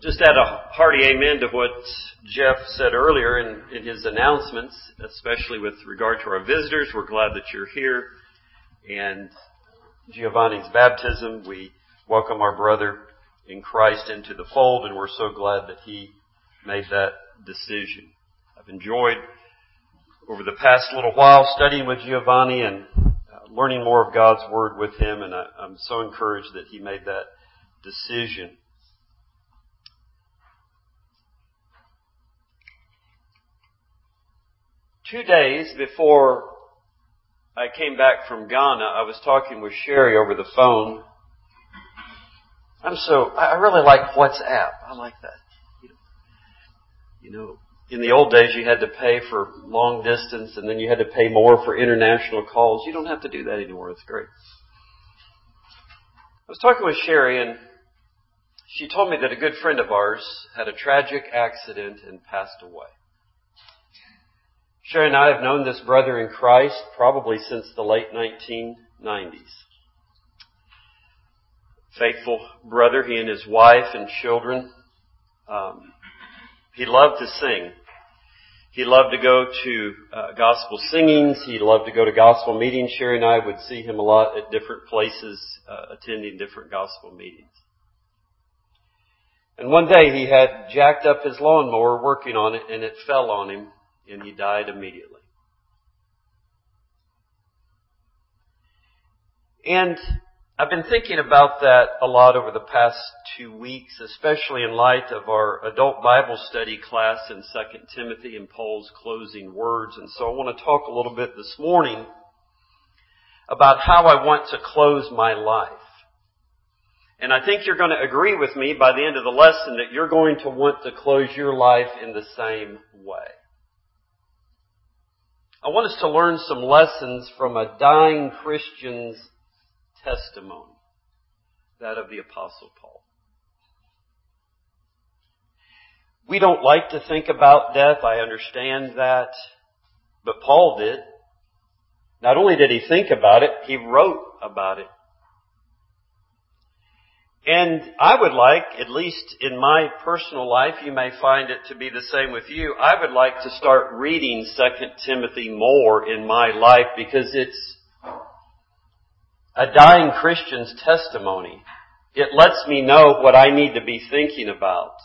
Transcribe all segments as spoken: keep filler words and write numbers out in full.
Just add a hearty amen to what Jeff said earlier in, in his announcements, especially with regard to our visitors. We're glad that you're here. And Giovanni's baptism, we welcome our brother in Christ into the fold, and we're so glad that he made that decision. I've enjoyed over the past little while studying with Giovanni and uh, learning more of God's Word with him, and I, I'm so encouraged that he made that decision. Two days before I came back from Ghana, I was talking with Sherry over the phone. I'm so, I really like WhatsApp. I like that. You know, in the old days you had to pay for long distance and then you had to pay more for international calls. You don't have to do that anymore. It's great. I was talking with Sherry and she told me that a good friend of ours had a tragic accident and passed away. Sherry and I have known this brother in Christ probably since the late nineteen nineties. Faithful brother, he and his wife and children. Um, he loved to sing. He loved to go to uh, gospel singings. He loved to go to gospel meetings. Sherry and I would see him a lot at different places, uh, attending different gospel meetings. And one day he had jacked up his lawnmower working on it and it fell on him. And he died immediately. And I've been thinking about that a lot over the past two weeks, especially in light of our adult Bible study class in Second Timothy and Paul's closing words. And so I want to talk a little bit this morning about how I want to close my life. And I think you're going to agree with me by the end of the lesson that you're going to want to close your life in the same way. I want us to learn some lessons from a dying Christian's testimony, that of the Apostle Paul. We don't like to think about death, I understand that, but Paul did. Not only did he think about it, he wrote about it. And I would like, at least in my personal life, you may find it to be the same with you, I would like to start reading Second Timothy more in my life because it's a dying Christian's testimony. It lets me know what I need to be thinking about.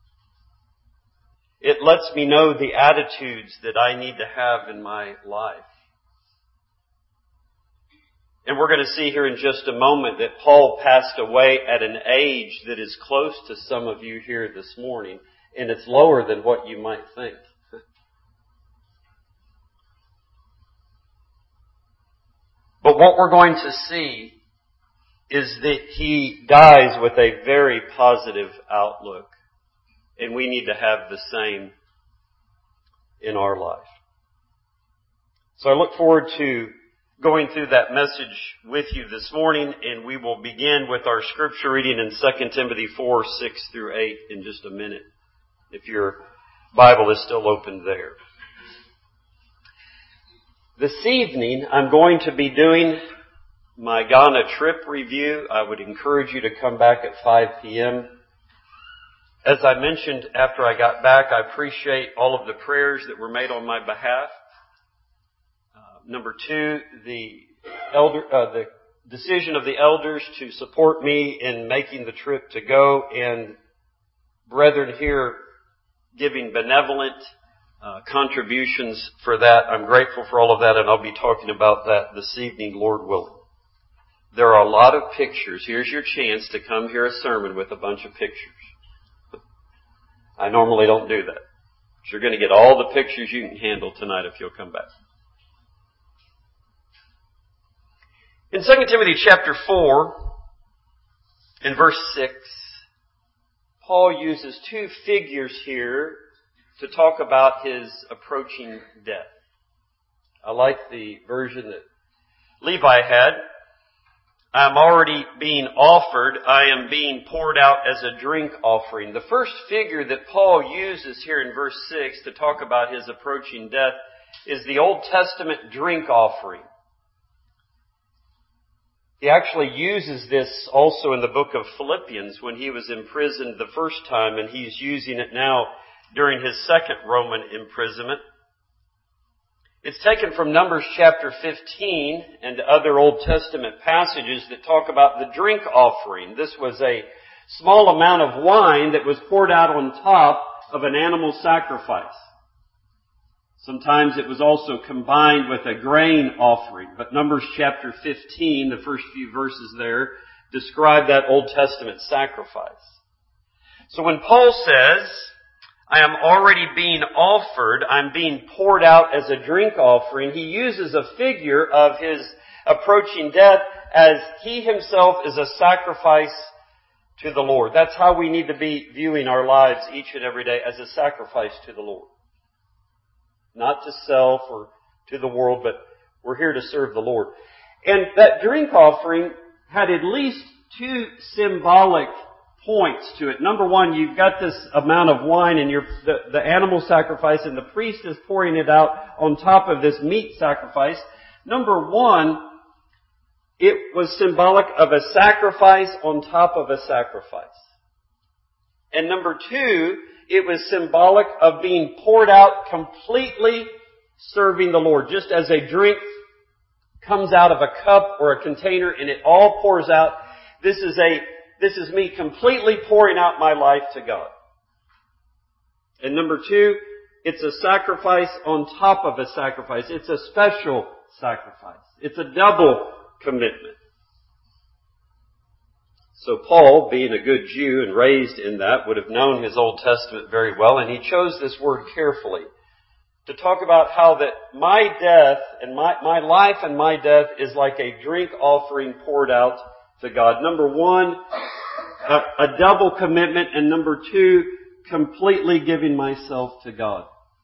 It lets me know the attitudes that I need to have in my life. And we're going to see here in just a moment that Paul passed away at an age that is close to some of you here this morning. And it's lower than what you might think. But what we're going to see is that he dies with a very positive outlook. And we need to have the same in our life. So I look forward to going through that message with you this morning, and we will begin with our scripture reading in Second Timothy four, six through eight in just a minute, if your Bible is still open there. This evening, I'm going to be doing my Ghana trip review. I would encourage you to come back at five p.m. As I mentioned after I got back, I appreciate all of the prayers that were made on my behalf. Number two, the elder, uh, the decision of the elders to support me in making the trip to go, and brethren here giving benevolent uh, contributions for that. I'm grateful for all of that, and I'll be talking about that this evening, Lord willing. There are a lot of pictures. Here's your chance to come hear a sermon with a bunch of pictures. I normally don't do that. But you're going to get all the pictures you can handle tonight if you'll come back. In Second Timothy chapter four, in verse six, Paul uses two figures here to talk about his approaching death. I like the version that Levi had. I'm already being offered. I am being poured out as a drink offering. The first figure that Paul uses here in verse six to talk about his approaching death is the Old Testament drink offering. He actually uses this also in the book of Philippians when he was imprisoned the first time, and he's using it now during his second Roman imprisonment. It's taken from Numbers chapter fifteen and other Old Testament passages that talk about the drink offering. This was a small amount of wine that was poured out on top of an animal sacrifice. Sometimes it was also combined with a grain offering. But Numbers chapter fifteen, the first few verses there, describe that Old Testament sacrifice. So when Paul says, I am already being offered, I'm being poured out as a drink offering, he uses a figure of his approaching death as he himself is a sacrifice to the Lord. That's how we need to be viewing our lives each and every day, as a sacrifice to the Lord. Not to self or to the world, but we're here to serve the Lord. And that drink offering had at least two symbolic points to it. Number one, you've got this amount of wine and you're, the, the animal sacrifice, and the priest is pouring it out on top of this meat sacrifice. Number one, it was symbolic of a sacrifice on top of a sacrifice. And number two, it was symbolic of being poured out completely serving the Lord. Just as a drink comes out of a cup or a container and it all pours out, this is a, this is me completely pouring out my life to God. And number two, it's a sacrifice on top of a sacrifice. It's a special sacrifice. It's a double commitment. So Paul, being a good Jew and raised in that, would have known his Old Testament very well, and he chose this word carefully to talk about how that my death and my, my life and my death is like a drink offering poured out to God. Number one, a, a double commitment, and number two, completely giving myself to God.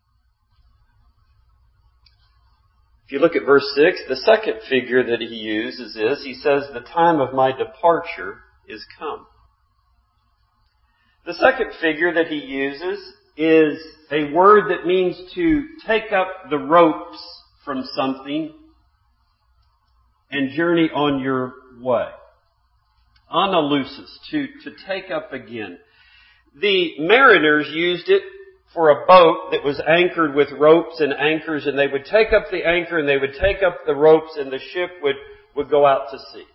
If you look at verse six, the second figure that he uses is, he says, the time of my departure is come. The second figure that he uses is a word that means to take up the ropes from something and journey on your way. Analusis, to, to take up again. The mariners used it for a boat that was anchored with ropes and anchors, and they would take up the anchor and they would take up the ropes and the ship would, would go out to sea.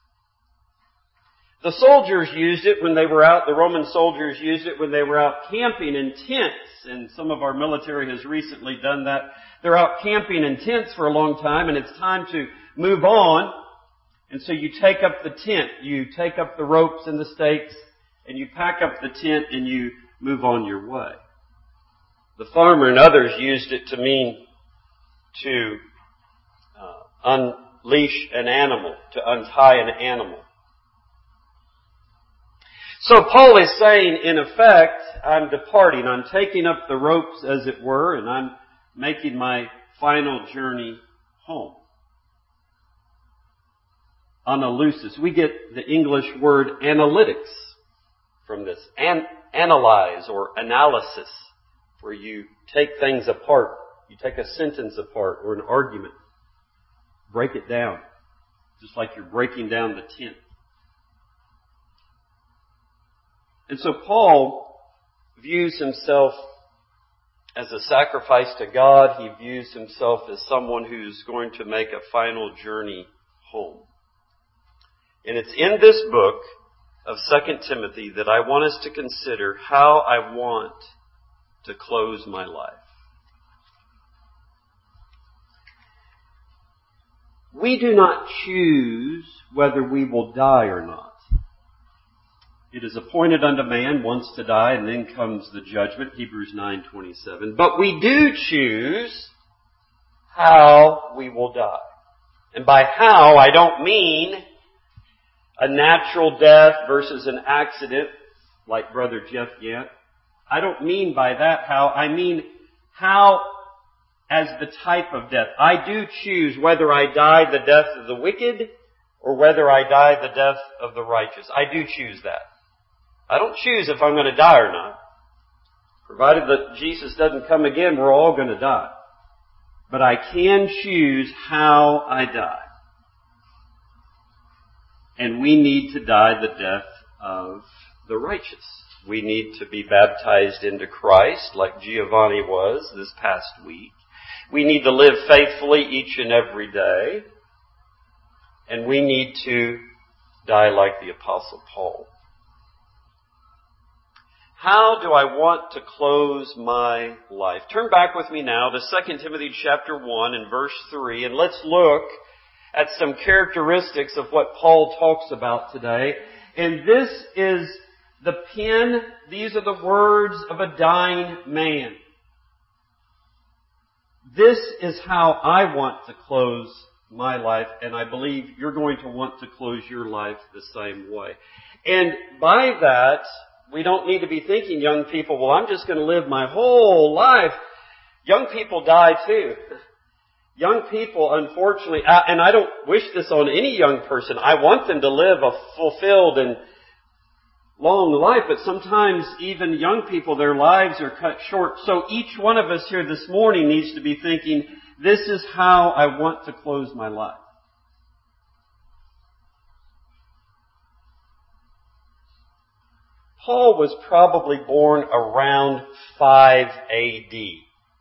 The soldiers used it when they were out, the Roman soldiers used it when they were out camping in tents, and some of our military has recently done that. They're out camping in tents for a long time, and it's time to move on, and so you take up the tent, you take up the ropes and the stakes, and you pack up the tent and you move on your way. The farmer and others used it to mean to uh, unleash an animal, to untie an animal. So Paul is saying, in effect, I'm departing. I'm taking up the ropes, as it were, and I'm making my final journey home. Analusis. We get the English word analytics from this. An- analyze or analysis, where you take things apart. You take a sentence apart or an argument. Break it down. Just like you're breaking down the tent. And so Paul views himself as a sacrifice to God. He views himself as someone who's going to make a final journey home. And it's in this book of Second Timothy that I want us to consider how I want to close my life. We do not choose whether we will die or not. It is appointed unto man once to die, and then comes the judgment, Hebrews nine twenty-seven. But we do choose how we will die. And by how, I don't mean a natural death versus an accident, like Brother Jeff Gant. I don't mean by that how. I mean how as the type of death. I do choose whether I die the death of the wicked or whether I die the death of the righteous. I do choose that. I don't choose if I'm going to die or not. Provided that Jesus doesn't come again, we're all going to die. But I can choose how I die. And we need to die the death of the righteous. We need to be baptized into Christ like Giovanni was this past week. We need to live faithfully each and every day. And we need to die like the Apostle Paul. How do I want to close my life? Turn back with me now to Second Timothy chapter one and verse three, and let's look at some characteristics of what Paul talks about today. And this is the pen, these are the words of a dying man. This is how I want to close my life, and I believe you're going to want to close your life the same way. And by that, we don't need to be thinking, young people, well, I'm just going to live my whole life. Young people die too. Young people, unfortunately, and I don't wish this on any young person. I want them to live a fulfilled and long life, but sometimes even young people, their lives are cut short. So each one of us here this morning needs to be thinking, this is how I want to close my life. Paul was probably born around five A D.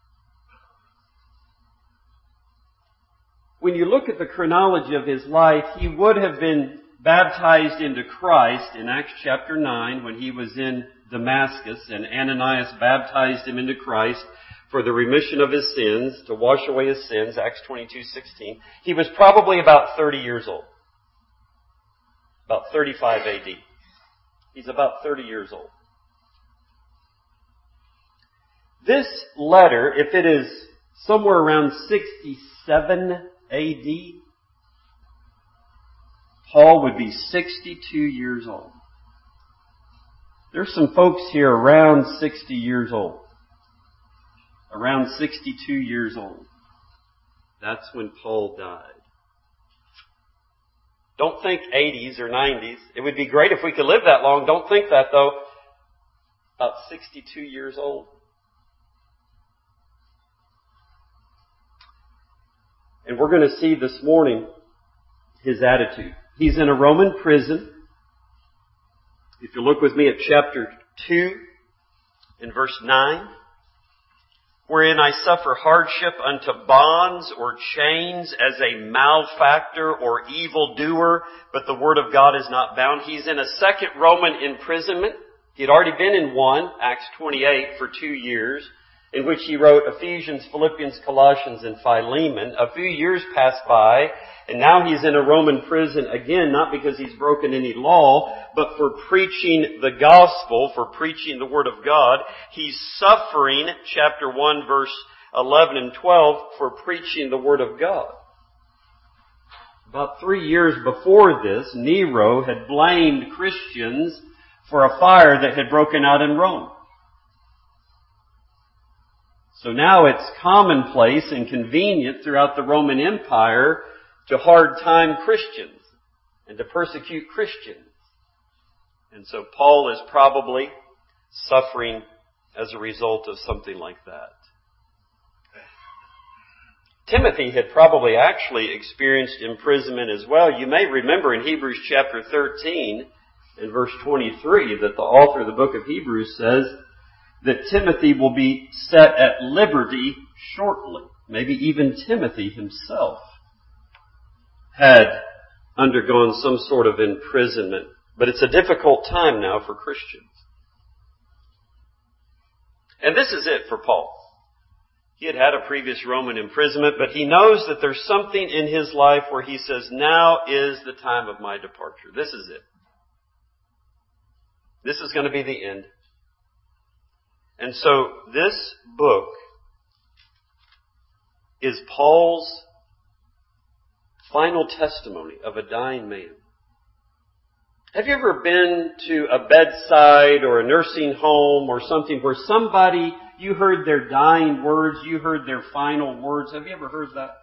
When you look at the chronology of his life, he would have been baptized into Christ in Acts chapter nine when he was in Damascus, and Ananias baptized him into Christ for the remission of his sins, to wash away his sins, Acts twenty-two sixteen. He was probably about thirty years old. About thirty-five A D. He's about thirty years old. This letter, if it is somewhere around sixty-seven A D, Paul would be sixty-two years old. There's some folks here around sixty years old. Around sixty-two years old. That's when Paul died. Don't think eighties or nineties. It would be great if we could live that long. Don't think that, though. About sixty-two years old. And we're going to see this morning his attitude. He's in a Roman prison. If you look with me at chapter two in verse nine. Wherein I suffer hardship unto bonds or chains as a malefactor or evildoer, but the word of God is not bound. He's in a second Roman imprisonment. He had already been in one, Acts twenty-eight, for two years, in which he wrote Ephesians, Philippians, Colossians, and Philemon. A few years passed by, and now he's in a Roman prison again, not because he's broken any law, but for preaching the gospel, for preaching the word of God. He's suffering, chapter one, verse eleven and twelve, for preaching the word of God. About three years before this, Nero had blamed Christians for a fire that had broken out in Rome. So now it's commonplace and convenient throughout the Roman Empire to hard time Christians and to persecute Christians. And so Paul is probably suffering as a result of something like that. Timothy had probably actually experienced imprisonment as well. You may remember in Hebrews chapter thirteen and verse twenty-three that the author of the book of Hebrews says that Timothy will be set at liberty shortly. Maybe even Timothy himself had undergone some sort of imprisonment. But it's a difficult time now for Christians. And this is it for Paul. He had had a previous Roman imprisonment, but he knows that there's something in his life where he says, now is the time of my departure. This is it. This is going to be the end. And so this book is Paul's final testimony of a dying man. Have you ever been to a bedside or a nursing home or something where somebody, you heard their dying words, you heard their final words? Have you ever heard that?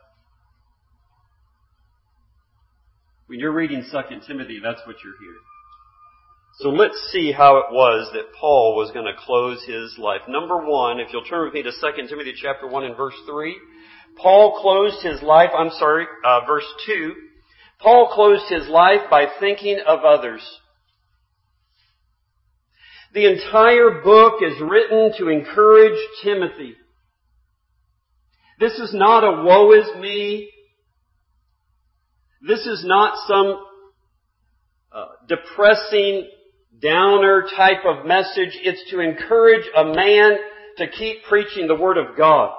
When you're reading Second Timothy, that's what you're hearing. So let's see how it was that Paul was going to close his life. Number one, if you'll turn with me to Second Timothy chapter one and verse three. Paul closed his life, I'm sorry, uh, verse two. Paul closed his life by thinking of others. The entire book is written to encourage Timothy. This is not a woe is me. This is not some uh, depressing, downer type of message. It's to encourage a man to keep preaching the Word of God.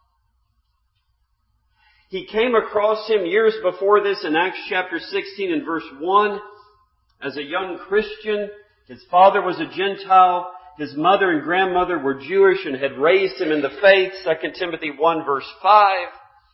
He came across him years before this in Acts chapter sixteen and verse one. As a young Christian, his father was a Gentile. His mother and grandmother were Jewish and had raised him in the faith. Second Timothy one verse five.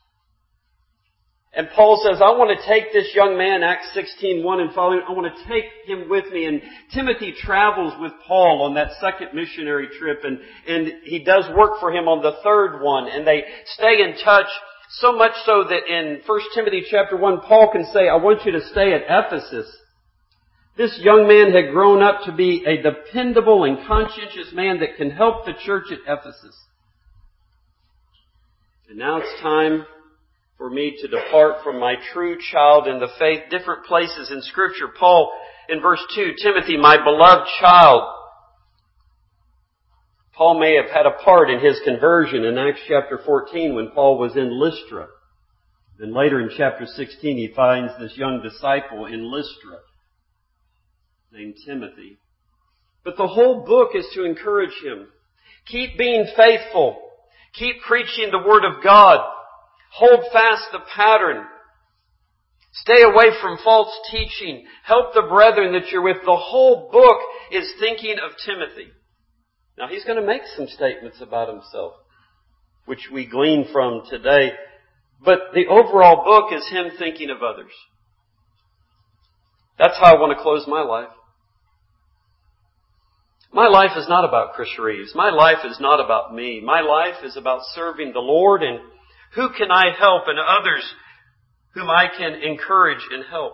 And Paul says, I want to take this young man, Acts sixteen one and following, I want to take him with me. And Timothy travels with Paul on that second missionary trip, and, and he does work for him on the third one, and they stay in touch, so much so that in First Timothy chapter one, Paul can say, I want you to stay at Ephesus. This young man had grown up to be a dependable and conscientious man that can help the church at Ephesus. And now it's time for me to depart from my true child in the faith. Different places in Scripture. Paul, in verse two, Timothy, my beloved child. Paul may have had a part in his conversion in Acts chapter fourteen when Paul was in Lystra. Then later in chapter sixteen he finds this young disciple in Lystra named Timothy. But the whole book is to encourage him. Keep being faithful. Keep preaching the Word of God. Hold fast the pattern. Stay away from false teaching. Help the brethren that you're with. The whole book is thinking of Timothy. Now he's going to make some statements about himself, which we glean from today. But the overall book is him thinking of others. That's how I want to close my life. My life is not about Chris Reeves. My life is not about me. My life is about serving the Lord and who can I help and others whom I can encourage and help.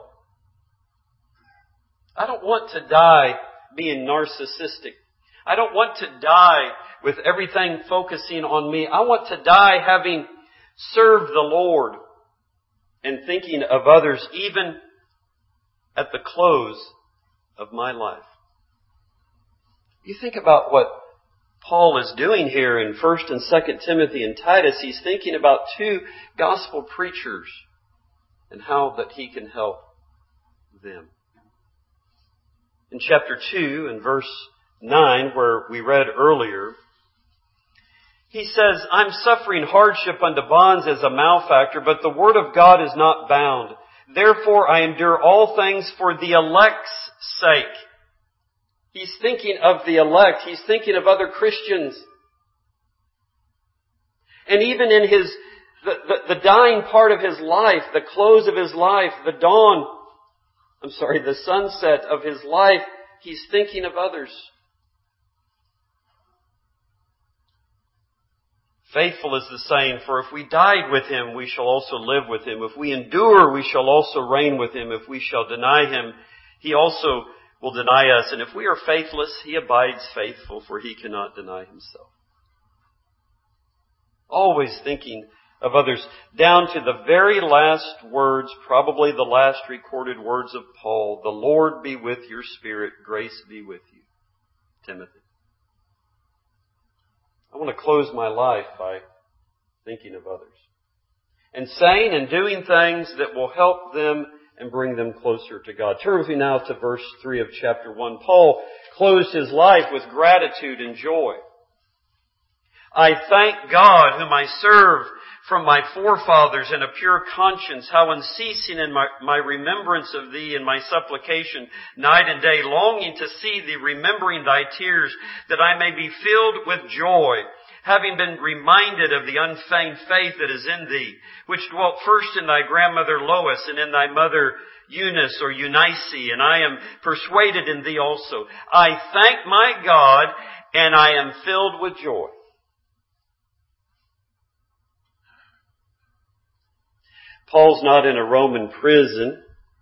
I don't want to die being narcissistic. I don't want to die with everything focusing on me. I want to die having served the Lord and thinking of others even at the close of my life. You think about what Paul is doing here in First and Second Timothy and Titus. He's thinking about two gospel preachers and how that he can help them. In chapter two and verse nine, where we read earlier, he says, I'm suffering hardship unto bonds as a malefactor, but the word of God is not bound. Therefore I endure all things for the elect's sake. He's thinking of the elect. He's thinking of other Christians. And even in his, the, the, the dying part of his life, the close of his life, the dawn, I'm sorry, the sunset of his life, he's thinking of others. Faithful is the saying, for if we died with him, we shall also live with him. If we endure, we shall also reign with him. If we shall deny him, he also will deny us. And if we are faithless, he abides faithful, for he cannot deny himself. Always thinking of others, down to the very last words, probably the last recorded words of Paul, the Lord be with your spirit, grace be with you, Timothy. I want to close my life by thinking of others and saying and doing things that will help them and bring them closer to God. Turn with me now to verse three of chapter one. Paul closed his life with gratitude and joy. I thank God whom I serve from my forefathers in a pure conscience, how unceasing in my, my remembrance of thee and my supplication night and day, longing to see thee, remembering thy tears, that I may be filled with joy, having been reminded of the unfeigned faith that is in thee, which dwelt first in thy grandmother Lois and in thy mother Eunice or Eunice, and I am persuaded in thee also. I thank my God, and I am filled with joy. Paul's not in a Roman prison.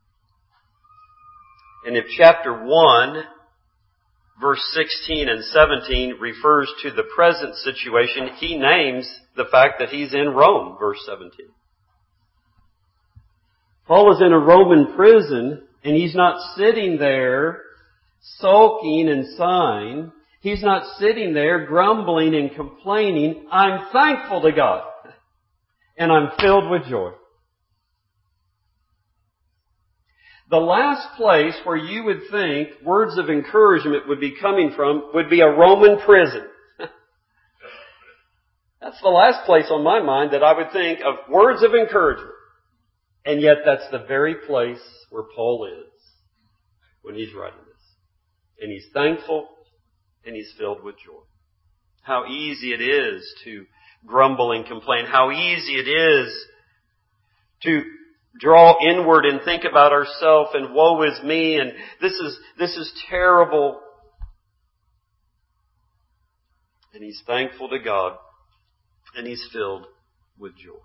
And if chapter one, verse sixteen and seventeen refers to the present situation, he names the fact that he's in Rome, verse seventeen. Paul is in a Roman prison, and he's not sitting there sulking and sighing. He's not sitting there grumbling and complaining. I'm thankful to God, and I'm filled with joy. The last place where you would think words of encouragement would be coming from would be a Roman prison. That's the last place on my mind that I would think of words of encouragement. And yet that's the very place where Paul is when he's writing this. And he's thankful and he's filled with joy. How easy it is to grumble and complain. How easy it is to draw inward and think about ourselves and woe is me and this is, this is terrible. And he's thankful to God and he's filled with joy.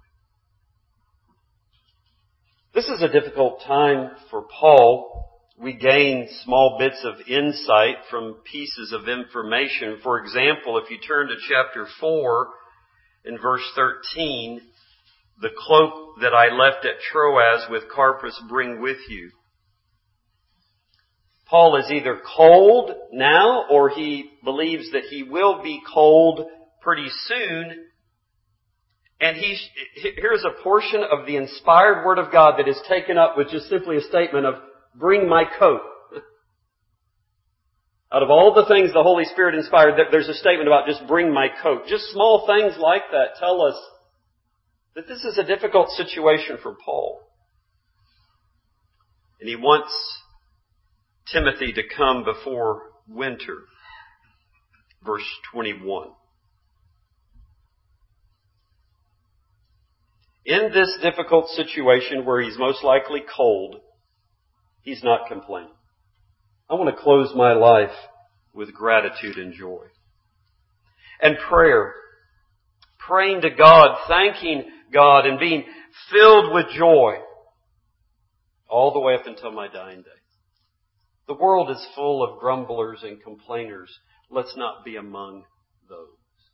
This is a difficult time for Paul. We gain small bits of insight from pieces of information. For example, if you turn to chapter four in verse thirteen, the cloak that I left at Troas with Carpus bring with you. Paul is either cold now or he believes that he will be cold pretty soon. And he's, here's a portion of the inspired Word of God that is taken up with just simply a statement of, bring my coat. Out of all the things the Holy Spirit inspired, there's a statement about just bring my coat. Just small things like that tell us that this is a difficult situation for Paul. And he wants Timothy to come before winter. Verse twenty-one. In this difficult situation where he's most likely cold, he's not complaining. I want to close my life with gratitude and joy. And prayer. Praying to God, thanking God, and being filled with joy all the way up until my dying day. The world is full of grumblers and complainers. Let's not be among those.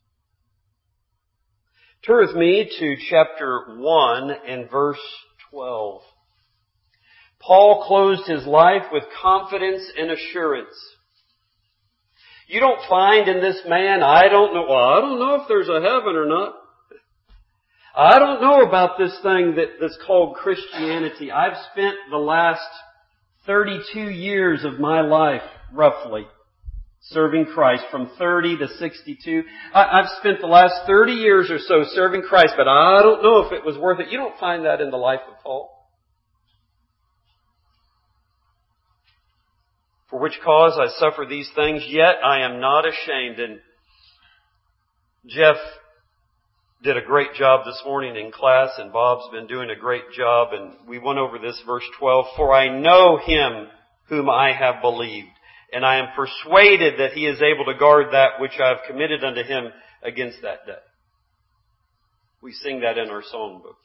Turn with me to chapter one and verse twelve. Paul closed his life with confidence and assurance. You don't find in this man, I don't know, well, I don't know if there's a heaven or not. I don't know about this thing that, that's called Christianity. I've spent the last thirty-two years of my life, roughly, serving Christ from thirty to sixty-two. I, I've spent the last thirty years or so serving Christ, but I don't know if it was worth it. You don't find that in the life of Paul. For which cause I suffer these things, yet I am not ashamed. And Jeff did a great job this morning in class, and Bob's been doing a great job, and we went over this verse twelve. For I know Him whom I have believed, and I am persuaded that He is able to guard that which I have committed unto Him against that day. We sing that in our songbook.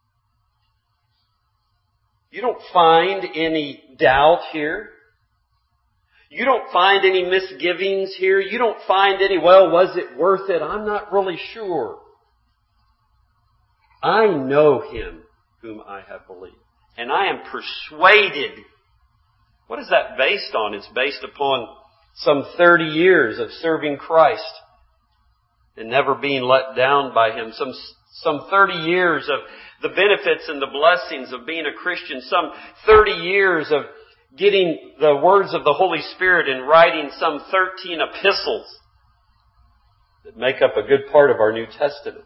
You don't find any doubt here. You don't find any misgivings here. You don't find any, well, was it worth it? I'm not really sure. I know Him whom I have believed. And I am persuaded. What is that based on? It's based upon some thirty years of serving Christ and never being let down by Him. Some, some thirty years of the benefits and the blessings of being a Christian. Some thirty years of getting the words of the Holy Spirit and writing some thirteen epistles that make up a good part of our New Testament.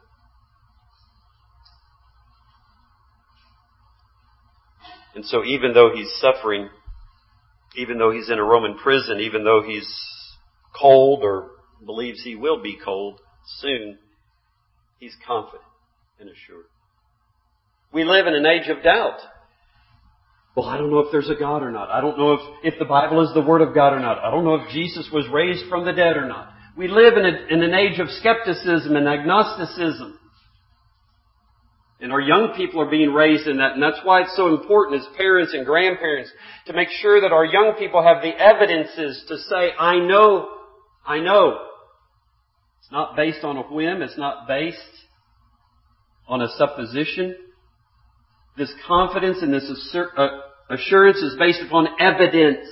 And so even though he's suffering, even though he's in a Roman prison, even though he's cold or believes he will be cold soon, he's confident and assured. We live in an age of doubt. Well, I don't know if there's a God or not. I don't know if, if the Bible is the Word of God or not. I don't know if Jesus was raised from the dead or not. We live in, a, in an age of skepticism and agnosticism. And our young people are being raised in that. And that's why it's so important as parents and grandparents to make sure that our young people have the evidences to say, I know, I know. It's not based on a whim. It's not based on a supposition. This confidence and this assur- uh, assurance is based upon evidence.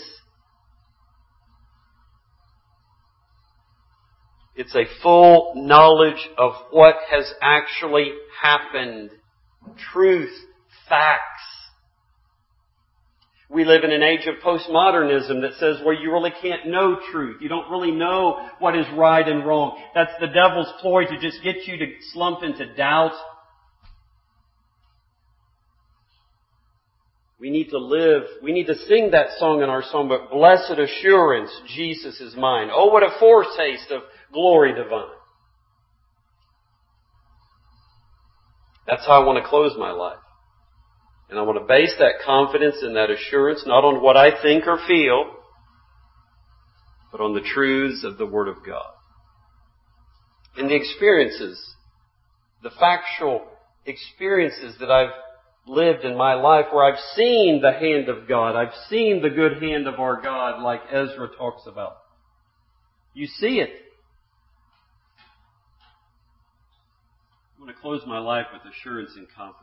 It's a full knowledge of what has actually happened. Truth, facts. We live in an age of postmodernism that says, well, you really can't know truth. You don't really know what is right and wrong. That's the devil's ploy to just get you to slump into doubt. We need to live, we need to sing that song in our songbook, Blessed Assurance, Jesus is mine. Oh, what a foretaste of glory divine. That's how I want to close my life. And I want to base that confidence and that assurance not on what I think or feel, but on the truths of the Word of God. And the experiences, the factual experiences that I've lived in my life where I've seen the hand of God, I've seen the good hand of our God like Ezra talks about. You see it. I want to close my life with assurance and confidence.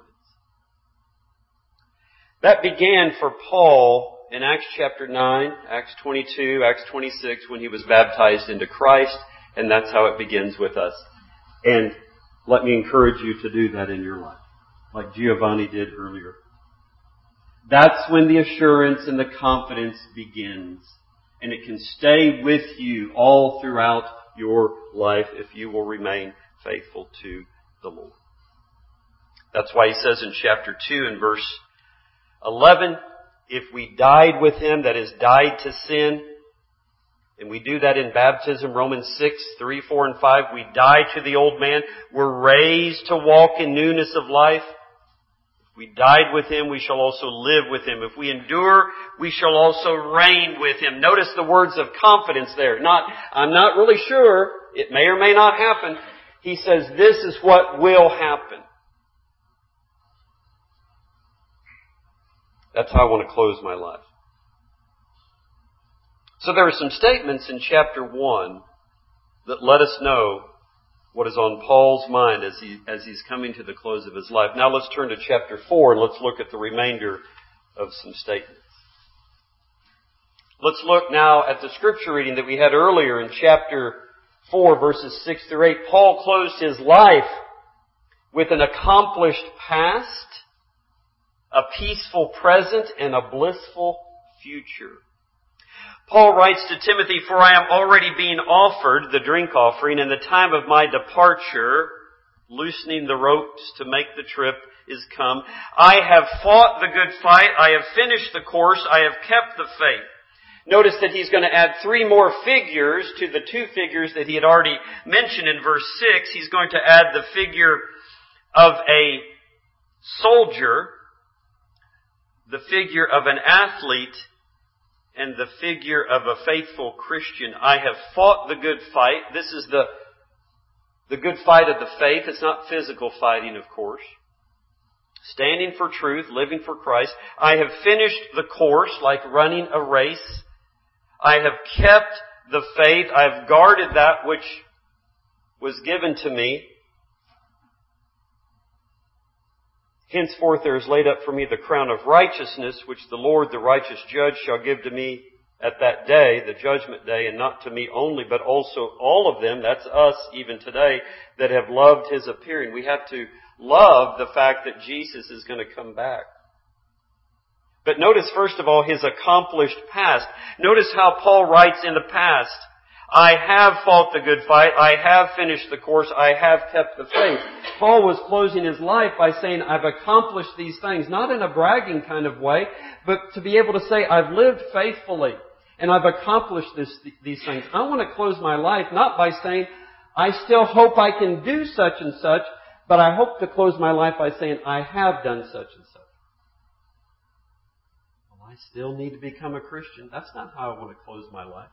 That began for Paul in Acts chapter nine, Acts twenty-two, Acts twenty-six, when he was baptized into Christ, and that's how it begins with us. And let me encourage you to do that in your life, like Giovanni did earlier. That's when the assurance and the confidence begins. And it can stay with you all throughout your life if you will remain faithful to the Lord. That's why he says in chapter two and verse eleven, if we died with Him, that is, died to sin, and we do that in baptism, Romans six, three, four, and five, we die to the old man, we're raised to walk in newness of life. If we died with Him, we shall also live with Him. If we endure, we shall also reign with Him. Notice the words of confidence there. Not, I'm not really sure, it may or may not happen. He says, this is what will happen. That's how I want to close my life. So there are some statements in chapter one that let us know what is on Paul's mind as he as he's coming to the close of his life. Now let's turn to chapter four and let's look at the remainder of some statements. Let's look now at the scripture reading that we had earlier in chapter four, verses six through eight. Paul closed his life with an accomplished past, a peaceful present, and a blissful future. Paul writes to Timothy, for I am already being offered the drink offering, and the time of my departure, loosening the ropes to make the trip, is come. I have fought the good fight. I have finished the course. I have kept the faith. Notice that he's going to add three more figures to the two figures that he had already mentioned in verse six. He's going to add the figure of a soldier, the figure of an athlete, and the figure of a faithful Christian. I have fought the good fight. This is the, the good fight of the faith. It's not physical fighting, of course. Standing for truth, living for Christ. I have finished the course, like running a race. I have kept the faith. I have guarded that which was given to me. Henceforth there is laid up for me the crown of righteousness, which the Lord, the righteous judge, shall give to me at that day, the judgment day, and not to me only, but also all of them, that's us even today, that have loved His appearing. We have to love the fact that Jesus is going to come back. But notice, first of all, His accomplished past. Notice how Paul writes in the past, I have fought the good fight. I have finished the course. I have kept the faith. Paul was closing his life by saying, I've accomplished these things, not in a bragging kind of way, but to be able to say, I've lived faithfully and I've accomplished this, these things. I want to close my life not by saying, I still hope I can do such and such, but I hope to close my life by saying, I have done such and such. Well, I still need to become a Christian. That's not how I want to close my life.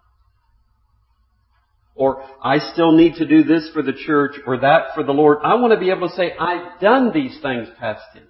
Or, I still need to do this for the church or that for the Lord. I want to be able to say, I've done these things past tense.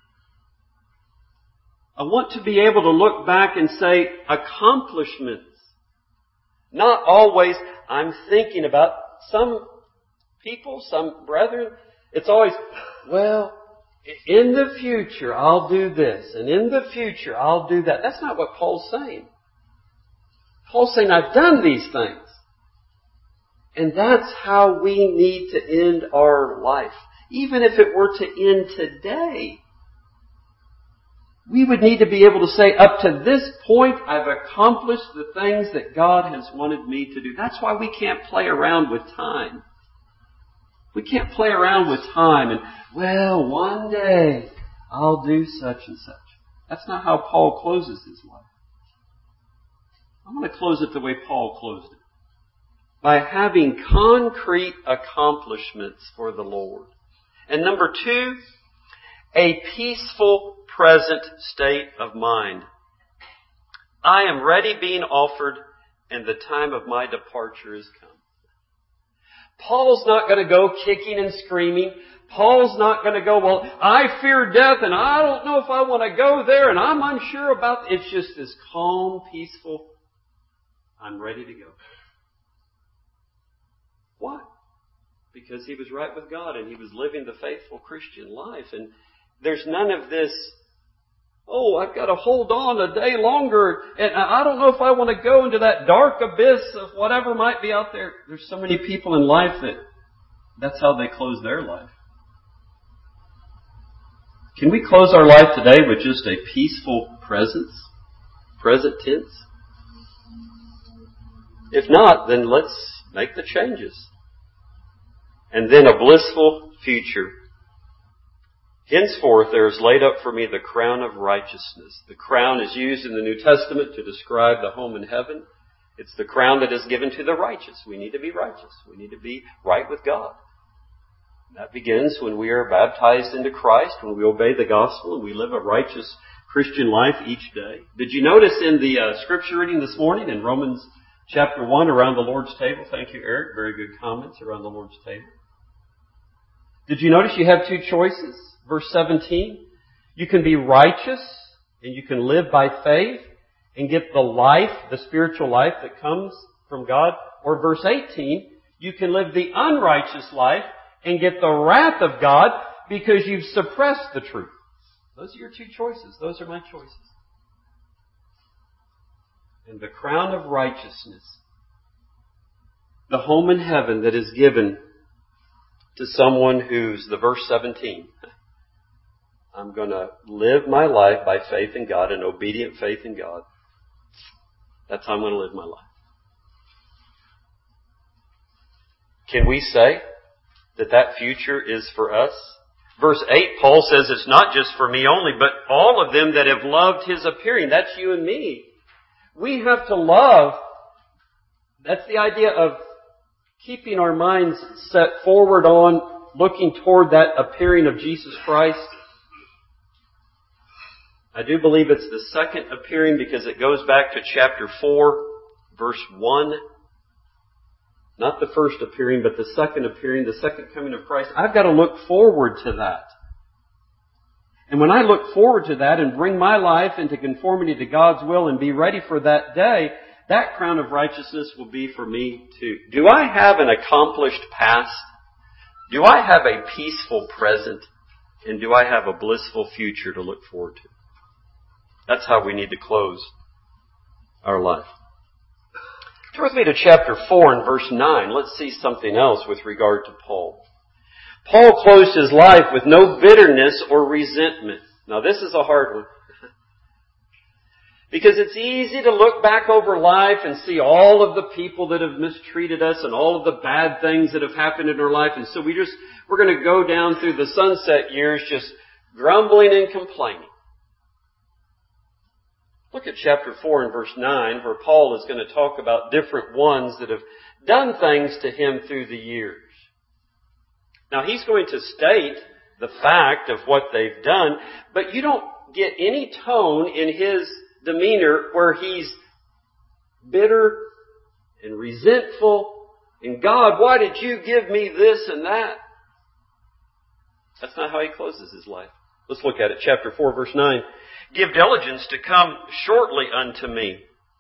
I want to be able to look back and say, accomplishments. Not always, I'm thinking about some people, some brethren. It's always, well, in the future I'll do this, and in the future I'll do that. That's not what Paul's saying. Paul's saying, I've done these things. And that's how we need to end our life. Even if it were to end today, we would need to be able to say, up to this point, I've accomplished the things that God has wanted me to do. That's why we can't play around with time. We can't play around with time and, well, one day I'll do such and such. That's not how Paul closes his life. I'm going to close it the way Paul closed it. By having concrete accomplishments for the Lord. And number two, a peaceful present state of mind. I am ready being offered, and the time of my departure is come. Paul's not going to go kicking and screaming. Paul's not going to go, well, I fear death, and I don't know if I want to go there, and I'm unsure about it. It's just this calm, peaceful, I'm ready to go. Why? Because he was right with God and he was living the faithful Christian life. And there's none of this, oh, I've got to hold on a day longer and I don't know if I want to go into that dark abyss of whatever might be out there. There's so many people in life that that's how they close their life. Can we close our life today with just a peaceful presence? Present tense? If not, then let's make the changes. And then a blissful future. Henceforth there is laid up for me the crown of righteousness. The crown is used in the New Testament to describe the home in heaven. It's the crown that is given to the righteous. We need to be righteous. We need to be right with God. And that begins when we are baptized into Christ, when we obey the gospel and we live a righteous Christian life each day. Did you notice in the uh, scripture reading this morning in Romans chapter one around the Lord's table? Thank you, Eric. Very good comments around the Lord's table. Did you notice you have two choices? Verse seventeen, you can be righteous and you can live by faith and get the life, the spiritual life that comes from God. Or verse eighteen, you can live the unrighteous life and get the wrath of God because you've suppressed the truth. Those are your two choices. Those are my choices. And the crown of righteousness, the home in heaven that is given to someone who's, the verse seventeen, I'm going to live my life by faith in God, an obedient faith in God. That's how I'm going to live my life. Can we say that that future is for us? Verse eight, Paul says it's not just for me only, but all of them that have loved His appearing. That's you and me. We have to love. That's the idea of keeping our minds set forward on looking toward that appearing of Jesus Christ. I do believe it's the second appearing because it goes back to chapter four, verse one. Not the first appearing, but the second appearing, the second coming of Christ. I've got to look forward to that. And when I look forward to that and bring my life into conformity to God's will and be ready for that day, that crown of righteousness will be for me too. Do I have an accomplished past? Do I have a peaceful present? And do I have a blissful future to look forward to? That's how we need to close our life. Turn with me to chapter four and verse nine. Let's see something else with regard to Paul. Paul closed his life with no bitterness or resentment. Now this is a hard one. Because it's easy to look back over life and see all of the people that have mistreated us and all of the bad things that have happened in our life. And so we just, we're going to go down through the sunset years just grumbling and complaining. Look at chapter four and verse nine where Paul is going to talk about different ones that have done things to him through the years. Now he's going to state the fact of what they've done, but you don't get any tone in his demeanor where he's bitter and resentful and God, why did you give me this and that? That's not how he closes his life. Let's look at it. Chapter four, verse nine. Give diligence to come shortly unto me.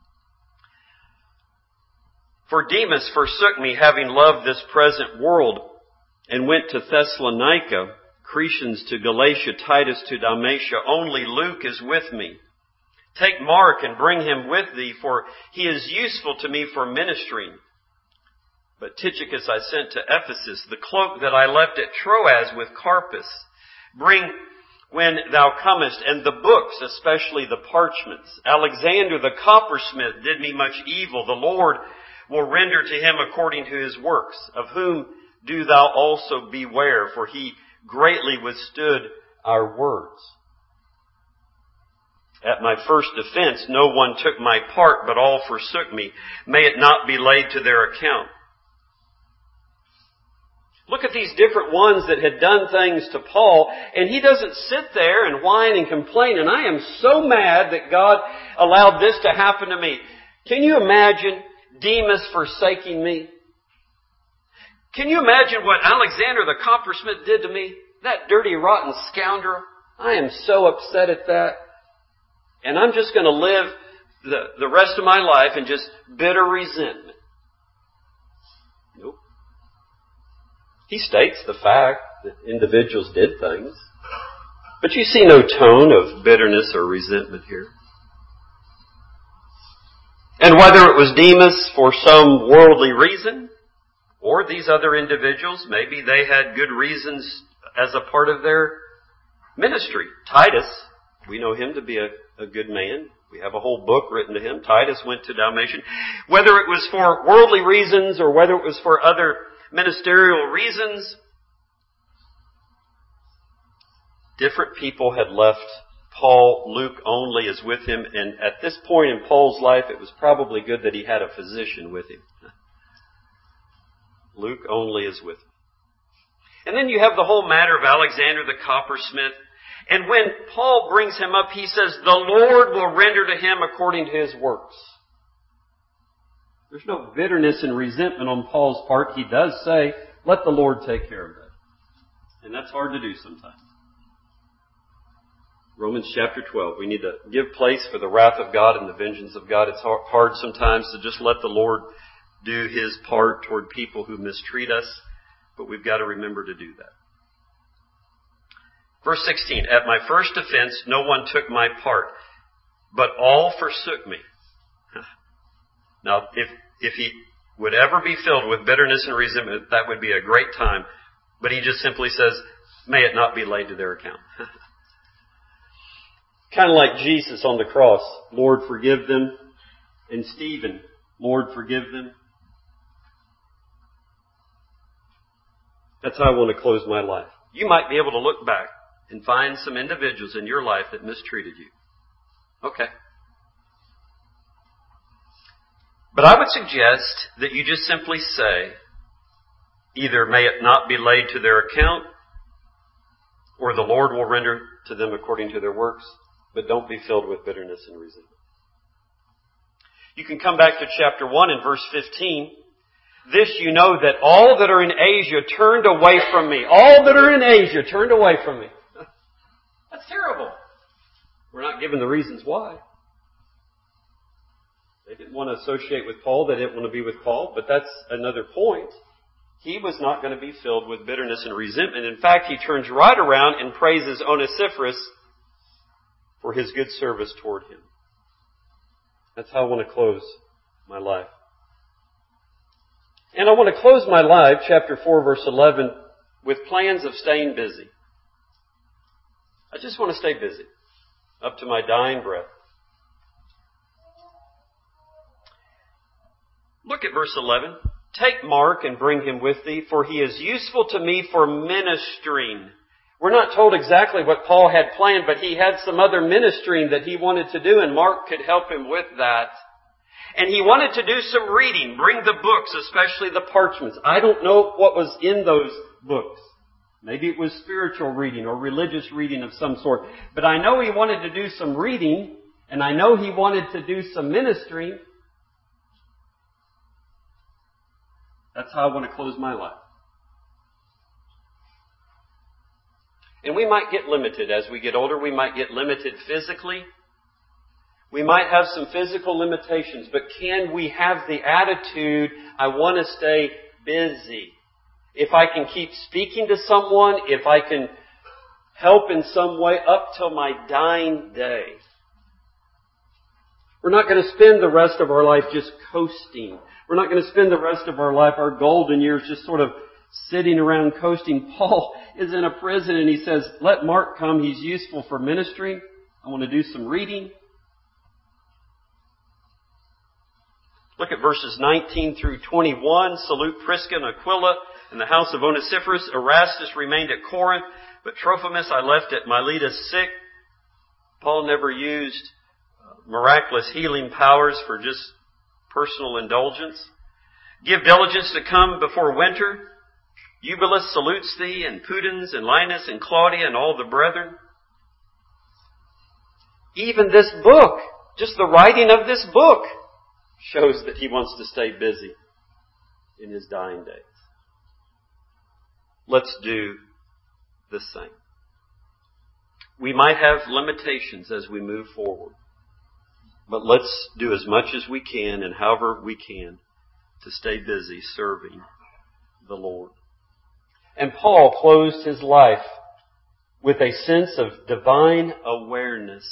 For Demas forsook me, having loved this present world, and went to Thessalonica. Crescens to Galatia, Titus to Dalmatia. Only Luke is with me. Take Mark and bring him with thee, for he is useful to me for ministering. But Tychicus I sent to Ephesus, the cloak that I left at Troas with Carpus. Bring when thou comest, and the books, especially the parchments. Alexander the coppersmith did me much evil. The Lord will render to him according to his works, of whom do thou also beware, for he greatly withstood our words. At my first defense, no one took my part, but all forsook me. May it not be laid to their account. Look at these different ones that had done things to Paul, and he doesn't sit there and whine and complain, and I am so mad that God allowed this to happen to me. Can you imagine Demas forsaking me? Can you imagine what Alexander the coppersmith did to me? That dirty, rotten scoundrel. I am so upset at that. And I'm just going to live the, the rest of my life in just bitter resentment. Nope. He states the fact that individuals did things. But you see no tone of bitterness or resentment here. And whether it was Demas for some worldly reason, or these other individuals, maybe they had good reasons as a part of their ministry. Titus, we know him to be a, a good man. We have a whole book written to him. Titus went to Dalmatia. Whether it was for worldly reasons or whether it was for other ministerial reasons, different people had left Paul. Luke only is with him. And at this point in Paul's life, it was probably good that he had a physician with him. Luke only is with him. And then you have the whole matter of Alexander the coppersmith. And when Paul brings him up, he says, the Lord will render to him according to his works. There's no bitterness and resentment on Paul's part. He does say, let the Lord take care of that. And that's hard to do sometimes. Romans chapter twelve. We need to give place for the wrath of God and the vengeance of God. It's hard sometimes to just let the Lord do his part toward people who mistreat us, but we've got to remember to do that. Verse sixteen, at my first offense, no one took my part, but all forsook me. Now, if, if he would ever be filled with bitterness and resentment, that would be a great time. But he just simply says, may it not be laid to their account. Kind of like Jesus on the cross. Lord, forgive them. And Stephen, Lord, forgive them. That's how I want to close my life. You might be able to look back and find some individuals in your life that mistreated you. Okay. But I would suggest that you just simply say, either may it not be laid to their account, or the Lord will render to them according to their works, but don't be filled with bitterness and resentment. You can come back to chapter one and verse fifteen. This you know, that all that are in Asia turned away from me. All that are in Asia turned away from me. That's terrible. We're not given the reasons why. They didn't want to associate with Paul. They didn't want to be with Paul. But that's another point. He was not going to be filled with bitterness and resentment. In fact, he turns right around and praises Onesiphorus for his good service toward him. That's how I want to close my life. And I want to close my life, chapter four, verse eleven, with plans of staying busy. I just want to stay busy up to my dying breath. Look at verse eleven. Take Mark and bring him with thee, for he is useful to me for ministering. We're not told exactly what Paul had planned, but he had some other ministering that he wanted to do, and Mark could help him with that. And he wanted to do some reading. Bring the books, especially the parchments. I don't know what was in those books. Maybe it was spiritual reading or religious reading of some sort. But I know he wanted to do some reading, and I know he wanted to do some ministering. That's how I want to close my life. And we might get limited as we get older. We might get limited physically. We might have some physical limitations, but can we have the attitude, I want to stay busy? If I can keep speaking to someone, if I can help in some way up till my dying day. We're not going to spend the rest of our life just coasting. We're not going to spend the rest of our life, our golden years, just sort of sitting around coasting. Paul is in a prison and he says, let Mark come. He's useful for ministry. I want to do some reading. Look at verses nineteen through twenty-one. Salute Prisca and Aquila in the house of Onesiphorus. Erastus remained at Corinth, but Trophimus I left at Miletus sick. Paul never used miraculous healing powers for just personal indulgence. Give diligence to come before winter. Eubulus salutes thee, and Pudens, and Linus, and Claudia, and all the brethren. Even this book, just the writing of this book, shows that he wants to stay busy in his dying days. Let's do the same. We might have limitations as we move forward, but let's do as much as we can and however we can to stay busy serving the Lord. And Paul closed his life with a sense of divine awareness.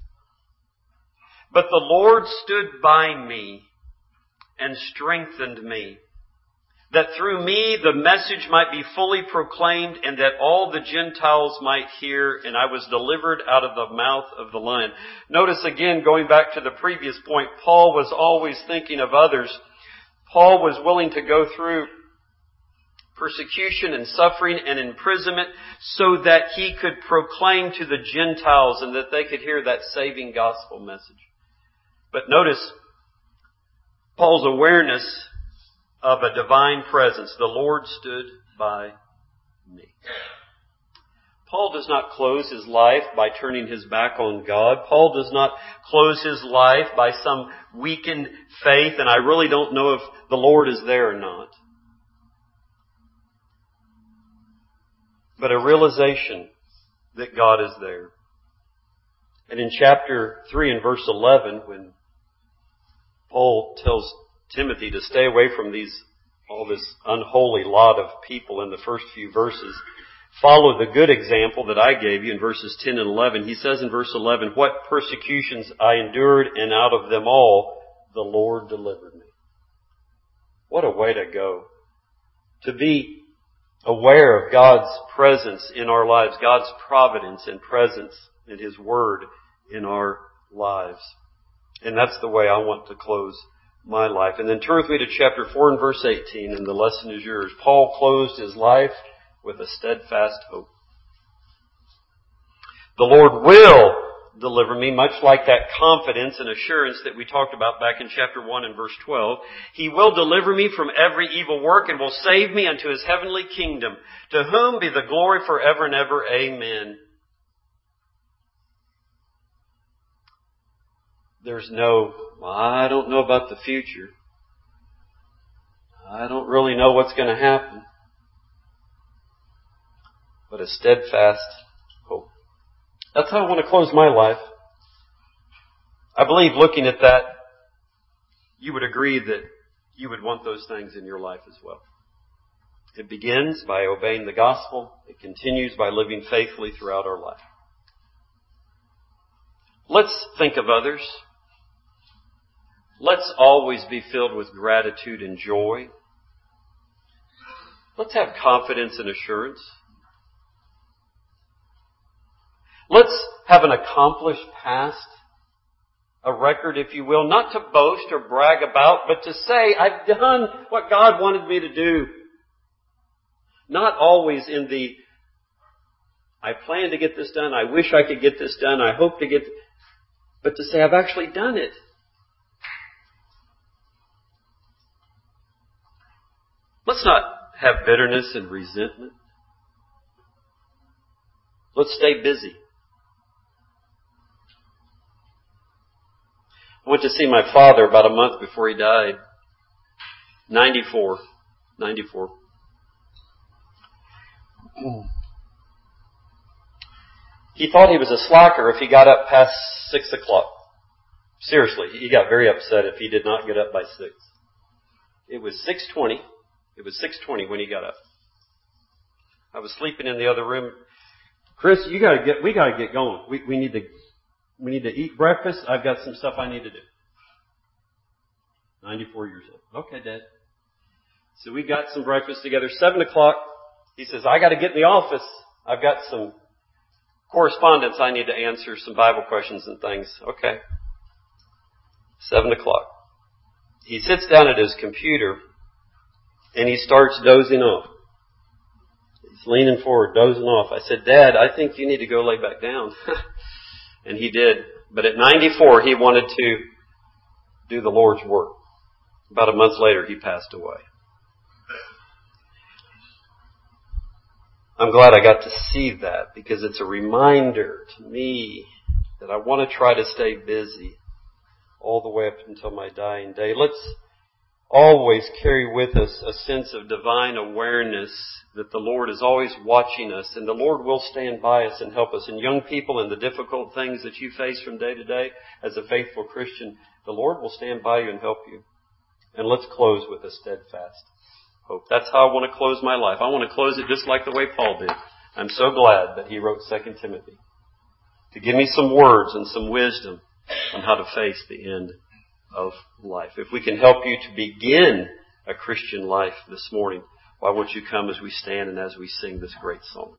But the Lord stood by me and strengthened me, that through me the message might be fully proclaimed and that all the Gentiles might hear, and I was delivered out of the mouth of the lion. Notice again, going back to the previous point, Paul was always thinking of others. Paul was willing to go through persecution and suffering and imprisonment so that he could proclaim to the Gentiles and that they could hear that saving gospel message. But notice Paul's awareness of a divine presence. The Lord stood by me. Paul does not close his life by turning his back on God. Paul does not close his life by some weakened faith, and I really don't know if the Lord is there or not. But a realization that God is there. And in chapter three and verse eleven, when Paul tells Timothy to stay away from these, all this unholy lot of people in the first few verses, follow the good example that I gave you in verses ten and eleven. He says in verse eleven, what persecutions I endured, and out of them all the Lord delivered me. What a way to go. To be aware of God's presence in our lives, God's providence and presence in His Word in our lives. And that's the way I want to close my life. And then turn with me to chapter four and verse eighteen, and the lesson is yours. Paul closed his life with a steadfast hope. The Lord will deliver me, much like that confidence and assurance that we talked about back in chapter one and verse twelve. He will deliver me from every evil work and will save me unto His heavenly kingdom, to whom be the glory forever and ever. Amen. There's no, well, I don't know about the future. I don't really know what's going to happen. But a steadfast hope. That's how I want to close my life. I believe looking at that, you would agree that you would want those things in your life as well. It begins by obeying the gospel. It continues by living faithfully throughout our life. Let's think of others. Let's always be filled with gratitude and joy. Let's have confidence and assurance. Let's have an accomplished past, a record, if you will, not to boast or brag about, but to say, I've done what God wanted me to do. Not always in the, I plan to get this done, I wish I could get this done, I hope to get, but to say, I've actually done it. Let's not have bitterness and resentment. Let's stay busy. I went to see my father about a month before he died. ninety-four. ninety-four. He thought he was a slacker if he got up past six o'clock. Seriously, he got very upset if he did not get up by six. It was six twenty. It was six twenty when he got up. I was sleeping in the other room. Chris, you gotta get, we gotta get going. We, we need to, we need to eat breakfast. I've got some stuff I need to do. ninety-four years old. Okay, Dad. So we got some breakfast together. Seven o'clock. He says, I gotta get in the office. I've got some correspondence I need to answer, some Bible questions and things. Okay. Seven o'clock. He sits down at his computer and he starts dozing off. He's leaning forward, dozing off. I said, Dad, I think you need to go lay back down. And he did. But at ninety-four, he wanted to do the Lord's work. About a month later, he passed away. I'm glad I got to see that because it's a reminder to me that I want to try to stay busy all the way up until my dying day. Let's always carry with us a sense of divine awareness that the Lord is always watching us and the Lord will stand by us and help us. And young people, in the difficult things that you face from day to day as a faithful Christian, the Lord will stand by you and help you. And let's close with a steadfast hope. That's how I want to close my life. I want to close it just like the way Paul did. I'm so glad that he wrote Second Timothy to give me some words and some wisdom on how to face the end of life. If we can help you to begin a Christian life this morning, why won't you come as we stand and as we sing this great song?